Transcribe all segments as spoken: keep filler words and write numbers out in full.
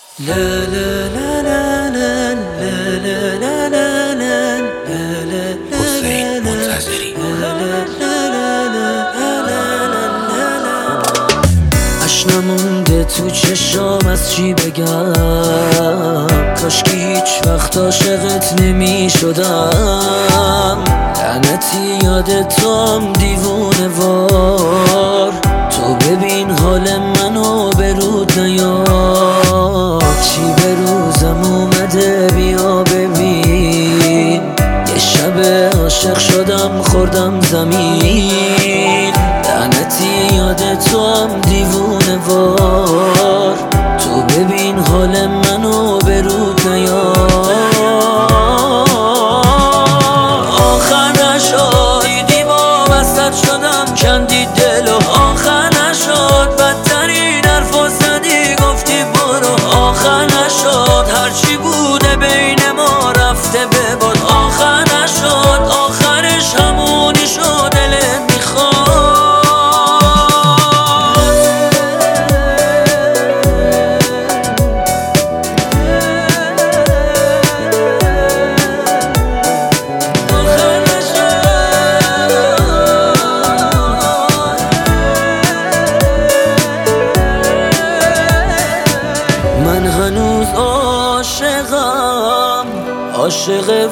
لا لا لا لا لا لا لا لا لا لا حسین منتظری. اش نمونده تو چشام از چی بگم، کاش که هیچ وقت عاشقت نمی شدم. لعنتی یاد توام دیوونه وار، تو ببین حال منو به رود نیار. چی به روزم اومده بیا ببین، یه شب عاشق شدم خوردم زمین. لعنتی یاد توام دیوونه وار، تو ببین حال منو به رود نیار. آخر نشد دیدی با وسط شدم کندی دلو، آخر نشد بدترین حرفو زدی گفتی برو. آخر نشد هرچی بوده بین ما رفته به باد. آخر نشد آخرش همونی شد دلت میخواد. من هنوز عاشقم، عاشق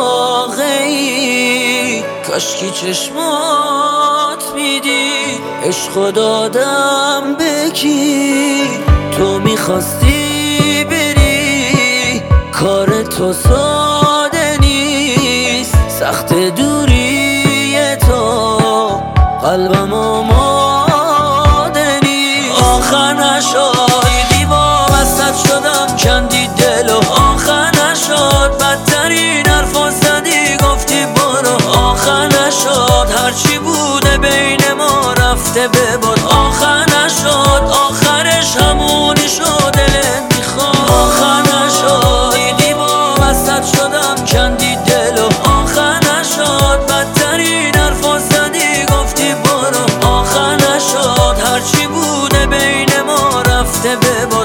واقعی. کاشکی چشمات میدی عشقو دادم به کی. تو میخواستی بری کار تو ساده نیست، سخت دوری تو قلبم آماده نیست. آخر نشد شدم کندی دلو، آخر نشد بدترین حرفو زدی گفتی برو. آخر نشد هرچی بوده بین ما رفته به باد. آخر نشد آخرش همونی شد دلت میخواد. آخر نشد دیدی با وسط شدم کندی دلو، آخر نشد بدترین حرفو زدی گفتی برو. آخر نشد هرچی بوده بین ما رفته به باد.